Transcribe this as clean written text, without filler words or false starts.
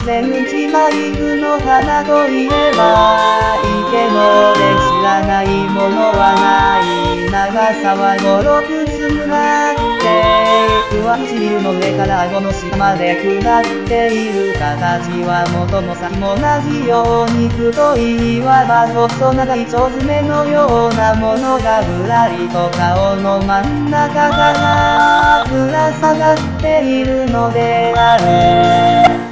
全地内部の花といえば、いいけどで知らないものはない。長さは5、6つぐらって、上唇の上から顎の下まで下っている。形は元も先も同じように太い、いわば細長い蝶爪のようなものがぶらりと顔の真ん中からぶら下がっているのである。